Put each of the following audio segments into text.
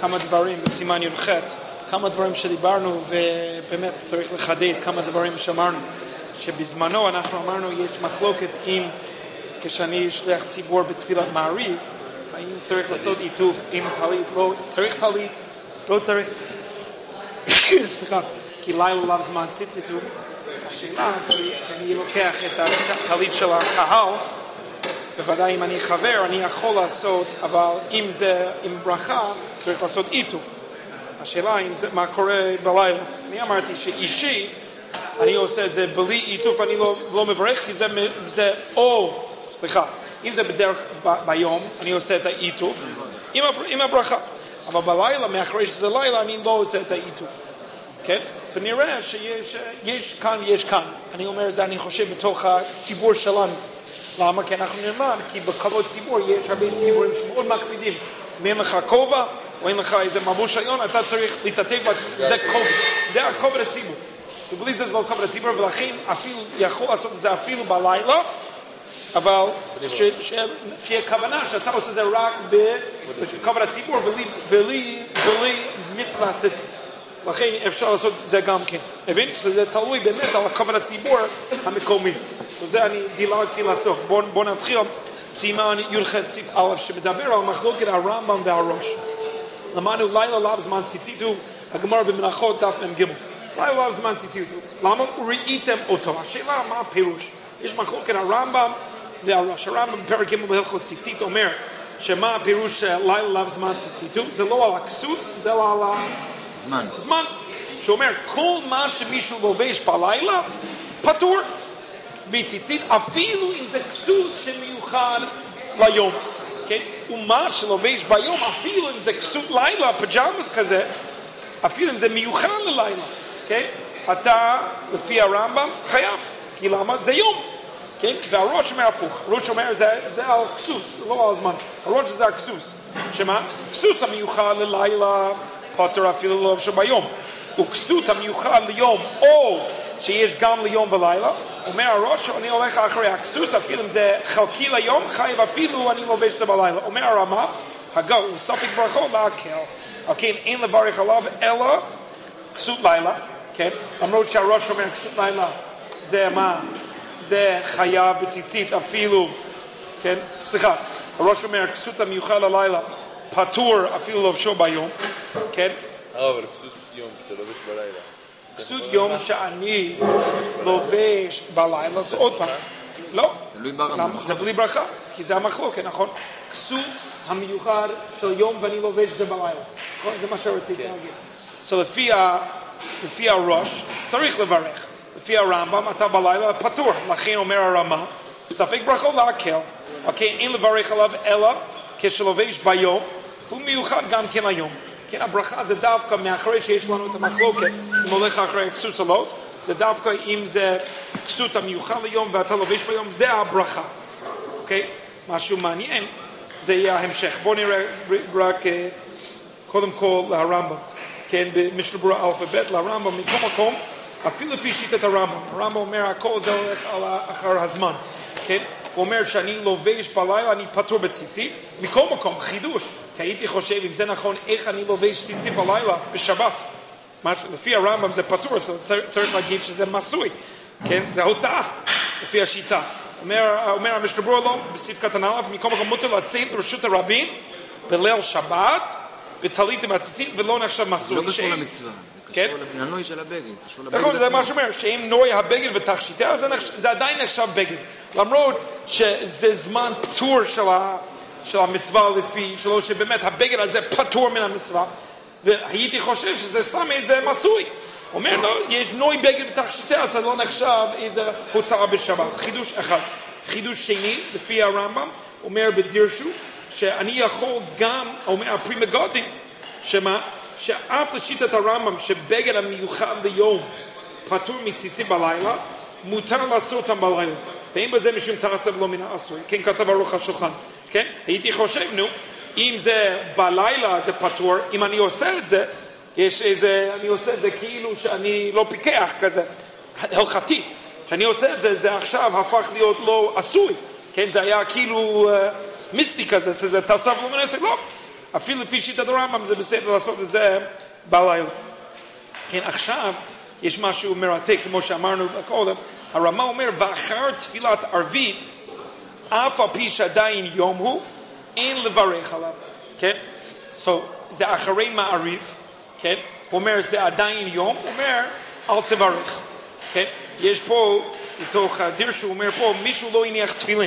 כמה דברים בסימן י"ח, כמה דברים שדיברנו ובאמת צריך לחדד כמה דברים שאמרנו, שבזמנו אנחנו אמרנו יש מחלוקת אם כשאני אשלח ציבור בתפילת מעריב, האם צריך לעשות עיטוף עם טלית, לא צריך טלית, לא צריך, סליחה, כי לילה לאו זמן ציציתו, השאלה, אני לוקח את הטלית של הקהל, בוודאי אם אני חבר, אני יכול לעשות, אבל אם זה עם ברכה, צריך לעשות עיטוף. השאלה אם זה, מה קורה בלילה. אני אמרתי שאישי, אני עושה את זה בלי עיטוף, אני לא מברך, כי זה או, סליחה, אם זה בדרך ביום, אני עושה את העיטוף, עם הברכה. אבל בלילה, מאחרי שזה לילה, אני לא עושה את העיטוף. כן? אז נראה שיש כאן ויש כאן. אני אומר זה, אני חושב, בתוך הציבור שלנו. למה? כי אנחנו נלמד, כי בכבוד ציבור יש הרבה ציבורים שמאוד מקפידים. אם אין לך כובע, או אין לך איזה מבוש עליון, אתה צריך להתעטף, זה כובע. זה הכובע לציבור. ובלי זה לא כובע לציבור, ולכן אפילו יכול לעשות את זה אפילו בלילה, אבל שיהיה כוונה שאתה עושה את זה רק בכובע לציבור, בלי מצווה ציציס. לכן אפשר לעשות את זה גם כן. מבין? שזה תלוי באמת על הכוון הציבור המקומי. זה אני דילגתי לסוף. בואו נתחיל סימן י"ח סעיף א' שמדבר על מחלוקת הרמב"ם והראש. למדנו לילה לאו זמן ציציתו, הגמרא במנחות דף מ"ג. לילה לאו זמן ציציתו. למה ראיתם אותו? השאלה מה הפירוש? יש מחלוקת הרמב"ם והראש. הרמב"ם בפרק ג' בהלכות ציצית אומר שמה הפירוש לילה לאו זמן ציציתו? זה לא על הכסות, זה לא על זמן, שאומר כל מה שמישהו לובש בלילה פטור בציצית, אפילו אם זה כסות שמיוחד ליום, כן? ומה שלובש ביום, אפילו אם זה כסות לילה, פג'מאס כזה, אפילו אם זה מיוחד ללילה, כן? אתה לפי הרמב"ם חייב, כי למה? זה יום, כן? והראש אומר הפוך, הראש אומר זה על כסוס, לא על זמן, הראש זה הכסוס, שמה? כסוס המיוחד ללילה פטר אפילו לא שביום, וכסות המיוחד ליום או שיש גם ליום ולילה, אומר הראש אני הולך אחרי הכסוס, אפילו אם זה חלקי ליום חייב אפילו אני לובש את זה בלילה. אומר הרמה הגו הוא ספק ברכות להקל, כן, אין לברך עליו אלא כסות לילה, כן, למרות שהראש אומר כסות לילה זה מה? זה חייב בציצית אפילו, כן, סליחה, הראש אומר כסות המיוחד ללילה פטור אפילו לובשו ביום, כן? אבל כסות יום שאתה לובש בלילה. כסות יום שאני לובש בלילה זה עוד פעם. לא, זה בלי ברכה, כי זה המחלוקת, נכון? כסות המיוחד של יום ואני לובש זה בלילה. זה מה שרציתי להגיד. אז לפי הראש צריך לברך. לפי הרמב"ם אתה בלילה פטור. לכן אומר הרמה, ספק ברכות להקל. אוקיי, אין לברך עליו אלא כשלובש ביום, והוא מיוחד גם כן היום. כן, הברכה זה דווקא מאחרי שיש לנו את המחלוקת, אם הולך אחרי כסות או לא, זה דווקא אם זה כסות המיוחד ליום ואתה לובש ביום, זה הברכה. אוקיי? משהו מעניין, זה יהיה ההמשך. בואו נראה רק קודם כל להרמב"ם. כן, במשנה ברורה א' וב' להרמב"ם, מכל מקום, אפילו לפי שיטת הרמב"ם. הרמב"ם אומר, הכל זה הולך אחר הזמן. כן? הוא אומר שאני לובש בלילה, אני פטור בציצית, מכל מקום, חידוש. כי הייתי חושב, אם זה נכון, איך אני לובש ציצית בלילה, בשבת. לפי הרמב"ם זה פטור, צריך להגיד שזה מסוי. כן? זה הוצאה, לפי השיטה. אומר המשנה ברורה לו, בסעיף קטן א', מכל מקום מותר לצאת לרשות הרבים, בליל שבת, בטלית עם הציצית, ולא נחשב מסוי. לא קשור למצווה. כן? לנוי של הבגד. נכון, זה מה שאומר, שאם נוי הבגד ותכשיטה, זה עדיין נחשב בגד. למרות שזה זמן פטור של המצווה לפי, שלא שבאמת הבגד הזה פטור מן המצווה, והייתי חושב שזה סתם איזה מסוי. אומר, לא, יש נוי בגד ותכשיטה, אז זה לא נחשב איזה הוצאה בשבת. חידוש אחד. חידוש שני, לפי הרמב"ם, אומר בדירשו, שאני יכול גם, אומר הפרי מגדים, שמה? שאף לשיטת הרמב"ם שבגד המיוחד ליום פטור מציצית בלילה, מותר לעשות אותם בלילה. ואין בזה משום תעשה ולא מן העשוי. כן כתב ערוך השולחן. כן? הייתי חושב, אם זה בלילה זה פטור, אם אני עושה את זה, יש איזה, אני עושה את זה כאילו שאני לא פיקח כזה, הלכתי. כשאני עושה את זה, זה עכשיו הפך להיות לא עשוי. כן? זה היה כאילו מיסטי כזה, זה תעשה ולא מן העשוי. לא. אפילו לפי שיטת הרמב"ם זה בסדר לעשות את זה בלילה. כן, עכשיו יש משהו מרתק, כמו שאמרנו קודם, הרמה אומר, ואחר תפילת ערבית, אף על פי שעדיין יום הוא, אין לברך עליו, כן? So, זה אחרי מעריב, כן? הוא אומר, זה עדיין יום, הוא אומר, אל תברך, כן? יש פה, בתוך הדרש, הוא אומר פה, מישהו לא הניח תפילין.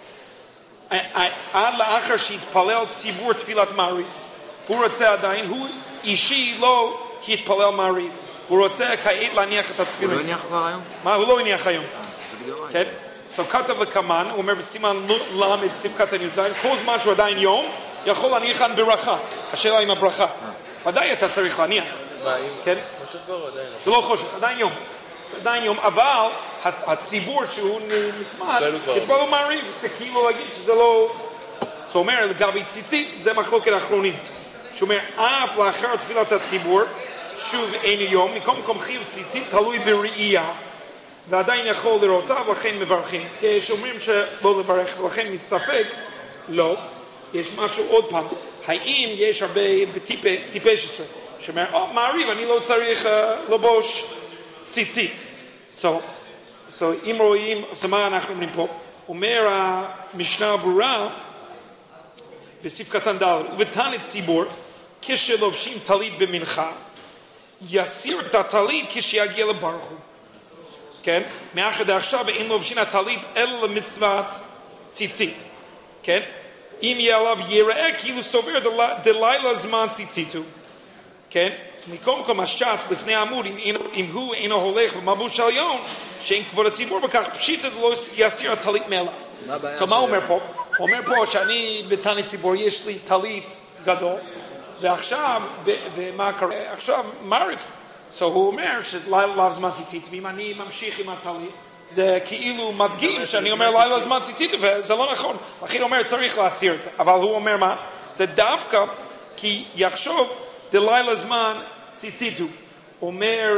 עד לאחר שהתפלל ציבור תפילת מעריב. והוא רוצה עדיין, הוא אישי לא התפלל מעריב. והוא רוצה כעת להניח את התפילין. הוא לא הניח כבר היום? מה? הוא לא הניח היום. כן? So כתב לקמן, הוא אומר בסימן למד סעיף קטן י"ז, כל זמן שהוא עדיין יום, יכול להניחן ברכה. השאלה עם הברכה. ודאי אתה צריך להניח. כן? חושב כבר עדיין. זה לא חושב, עדיין יום. עדיין יום, אבל הציבור שהוא נצמד, התפלל מעריב, זה כאילו להגיד שזה לא... זאת אומרת, לגבי ציצית, זה מחלוקת האחרונים. שאומר, אף לאחר תפילת הציבור, שוב אין יום, מקום חיוב ציצית תלוי בראייה, ועדיין יכול לראותיו, לכן מברכים. יש אומרים שלא לברך, ולכן מספק, לא. יש משהו עוד פעם, האם יש הרבה בטיפי 16, שאומר, מעריב, אני לא צריך לבוש ציצית. So, אם רואים, אז מה אנחנו אומרים פה? אומר המשנה הברורה, בסעיף קטן ד' ובתנת ציבור, כשלובשים טלית במנחה, יסיר את הטלית כשיגיע לברך הוא. כן? מאחר דעכשיו אין לובשים הטלית אלא למצוות ציצית. כן? אם יהיה עליו יראה כאילו סובר דלילה זמן ציצית הוא. כן? מקום השץ לפני העמוד, אם הוא אינו הולך במלבוש עליון, שאין כבוד הציבור בכך, פשיטא לא יסיר הטלית מאליו. So מה הוא אומר פה? הוא אומר פה שאני בתנת ציבור, יש לי טלית גדול, ועכשיו, ומה קורה? עכשיו מעריף. So הוא אומר שזה לילה זמן ציצית, ואם אני ממשיך עם הטלית, זה כאילו מדגים שאני אומר לילה זמן ציצית, וזה לא נכון. לכן הוא אומר צריך להסיר את זה. אבל הוא אומר מה? זה דווקא כי יחשוב דלילה זמן ציציתו. אומר,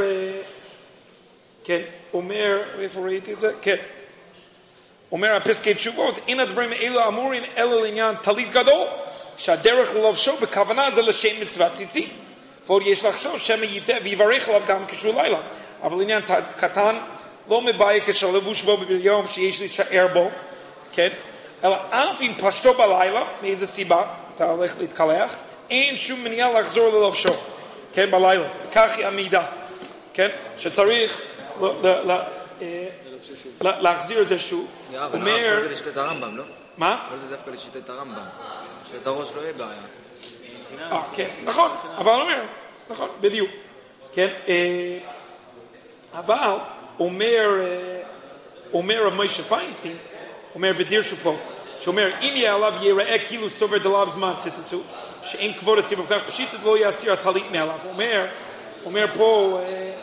כן, אומר, איפה ראיתי את זה? כן. אומר הפסקי תשובות, אין הדברים האלה אמורים אלא לעניין טלית גדול, שהדרך ללבשו בכוונה זה לשם מצוות ציצית. ועוד יש לחשוב שמא ייתן ויברך עליו גם כשהוא לילה. אבל עניין קטן, לא מבעיה כשלבוש בו ביום שיש להישאר בו, כן? אלא אף אם פשטו בלילה, מאיזה סיבה, אתה הולך להתקלח, אין שום מניעה לחזור ללבשו, כן, בלילה. כך היא המידה, כן? שצריך להחזיר את זה שוב. אבל כל זה לשיטת הרמב"ם, לא? מה? כל זה דווקא לשיטת הרמב"ם. שיטת הראש לא יהיה בעיה. כן, נכון, אבל אני אומר, נכון, בדיוק. כן, אבל אומר משה פיינסטיין, אומר בדירשו פה, שאומר, אם יהיה עליו יראה כאילו סובר דליו זמן ציטסו, שאין כבוד הציבור כך, פשיט לא יסיר הטלית מעליו. אומר פה,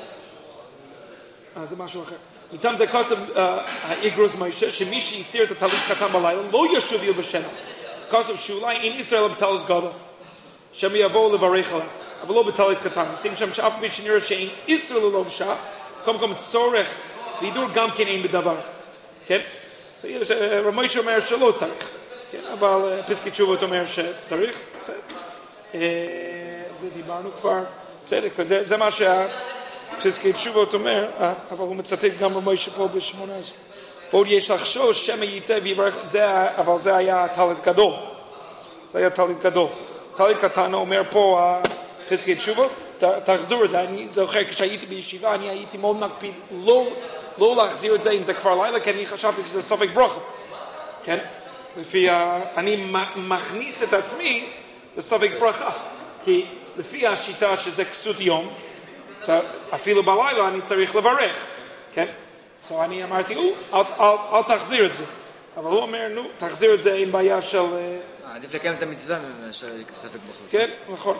זה משהו אחר. איתם זה כוסף האיגרוס משה, שמי שיסיר את הטלית קטן בלילה, לא ישוב ילבשנה. כוסף שאולי אין ישראל בטלס גדול, שהם יבואו לברך עליו, אבל לא בטלית קטן. נשים שם שאף מי שנראה שאין ישראל ללובשה, קודם צורך, וידור גם כן אין בדבר. כן? רמויש אומר שלא צריך, כן? אבל פסקי תשובות אומר שצריך, בסדר. זה דיברנו כבר, בסדר, זה מה שהפסקי תשובות אומר, אבל הוא מצטט גם רמויש פה ב-18. ועוד יש לחשוש שמא ייתה ויברך, אבל זה היה טלית גדול. זה היה טלית גדול. טלית קטן אומר פה פסקי תשובות, תחזור את זה. אני זוכר כשהייתי בישיבה, אני הייתי מאוד מקפיד לא להחזיר את זה אם זה כבר לילה, כי אני חשבתי שזה ספק ברכה. כן? אני מכניס את עצמי לספק ברכה. כי לפי השיטה שזה כסות יום, אפילו בלילה אני צריך לברך. כן? So אני אמרתי, אל תחזיר את זה. אבל הוא אומר, תחזיר את זה עם בעיה של... עדיף לקיים את המצווה מאשר ספק ברכה. כן, נכון.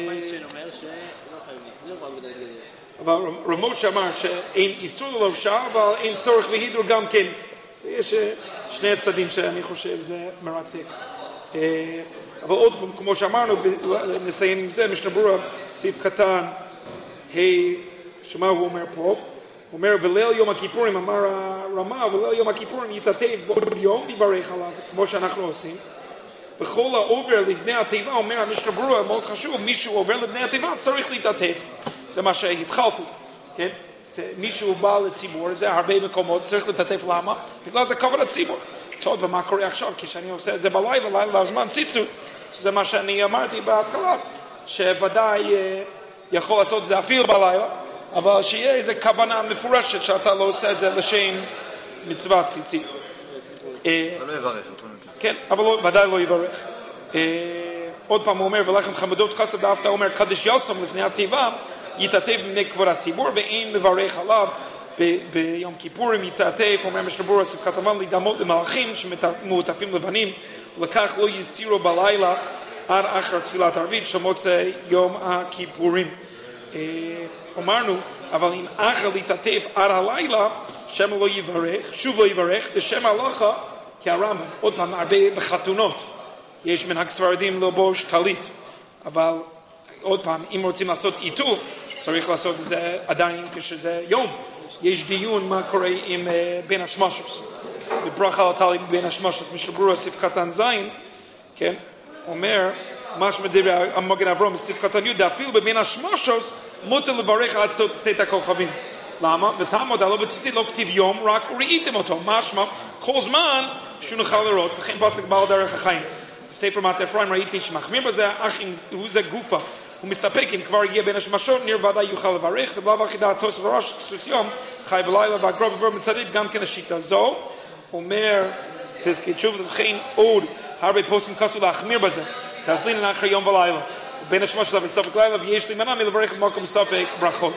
אבל רמוש אמר שאין איסור ללבשה, אבל אין צורך והידור גם כן. יש שני הצדדים שאני חושב זה מרתק. אבל עוד פעם, כמו שאמרנו, נסיים עם זה, משנה ברורה, סעיף קטן, שמה הוא אומר פה? הוא אומר, וליל יום הכיפורים, אמר הרמה, וליל יום הכיפורים יתעטף בו יום ויברך עליו, כמו שאנחנו עושים. בכל העובר לבני התיבה, אומר המשנה ברורה, מאוד חשוב, מישהו עובר לבני התיבה, צריך להתעטף. זה מה שהתחלתי, כן? מישהו בא לציבור, זה הרבה מקומות, צריך להתעטף, למה? בגלל זה כבוד הציבור. עוד במה קורה עכשיו, כשאני עושה את זה בלילה, לילה הזמן ציצות, זה מה שאני אמרתי בהתחלה, שוודאי יכול לעשות את זה אפילו בלילה, אבל שיהיה איזו כוונה מפורשת שאתה לא עושה את זה לשם מצוות ציצית. אבל לא יברך. כן, אבל ודאי לא יברך. עוד פעם הוא אומר, ולכם חמדות כסף דאפת, אומר, קדש יוסם לפני התיבה, יתעטף מפני כבוד הציבור, ואין מברך עליו ביום כיפורים יתעטף, אומר משנה ברורה ספקת המן, להידמות למלאכים שמעוטפים לבנים, ולכך לא יסירו בלילה עד אחר תפילת ערבית של מוצאי יום הכיפורים. אמרנו, אבל אם אחר להתעטף עד הלילה, שם לא יברך, שוב לא יברך, בשם הלכה, כהרמב"ם. עוד פעם, הרבה בחתונות, יש מנהג ספרדים ללבוש טלית, אבל עוד פעם, אם רוצים לעשות עיטוף, צריך לעשות את זה עדיין כשזה יום. יש דיון מה קורה עם בין השמשוס. בברכה על הטלית בין השמשוס, משנה ברורה סעיף קטן זין, כן? אומר, מה שמדבר המגן אברהם בסעיף קטן י' אפילו בבין השמשוס, מותר לברך עד צאת הכוכבים. למה? ותעמוד עליו בציצית לא כתיב יום, רק ראיתם אותו. משמע, כל זמן שהוא נוכל לראות, וכן פסק בעל דרך החיים. בספר מטה אפרים ראיתי שמחמיר בזה, אך אם הוא זה גופה, הוא מסתפק אם כבר הגיע בין השמשות, ניר ודאי יוכל לברך, ובלב החידה התוס וראש כסוס יום, חי בלילה והגרוב עבור מצדית, גם כן השיטה זו, אומר, תזכית שוב, וכן עוד, הרבה פוסקים כסו להחמיר בזה, תזלין אחרי יום ולילה, בין השמשות וסופק לילה, ויש להימנע מלברך במקום סופק ברכות.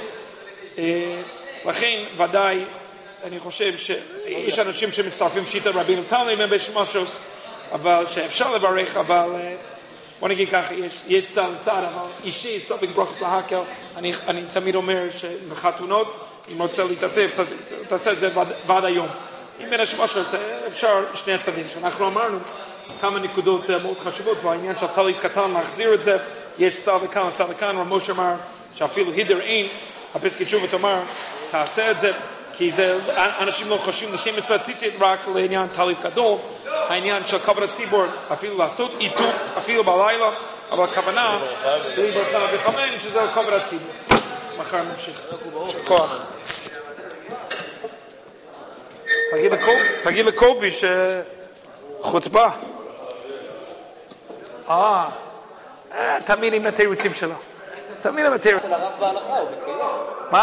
לכן ודאי, אני חושב שיש אנשים שמצטרפים שיטה רבינו תלם הם בשמשות, אבל שאפשר לברך, אבל בוא נגיד ככה, יש צד לצד, אבל אישי, סופק ברוכס להקל, אני תמיד אומר שבחתונות, אם רוצה להתעטף, תעשה את זה ועד היום. אם בין השמשות, אפשר שני הצדדים, שאנחנו אמרנו כמה נקודות מאוד חשובות, והעניין של טלית קטן להחזיר את זה, יש צד לכאן, צד לכאן, רב משה אמר שאפילו הידר אין, הפסקית שוב ותאמר, תעשה את זה, כי זה, אנשים לא חושבים לשם מצוות ציצית רק לעניין טלית גדול, העניין של כבוד הציבור, אפילו לעשות עיטוף, אפילו בלילה, אבל הכוונה, בלי ברכה וחמן, שזה כבוד הציבור. מחר נמשיך. של כוח. תגיד לקובי שחוצבה. תמיד עם התירוצים שלו. תמיד עם התירוצים. של הרב בהלכה הוא מקיים.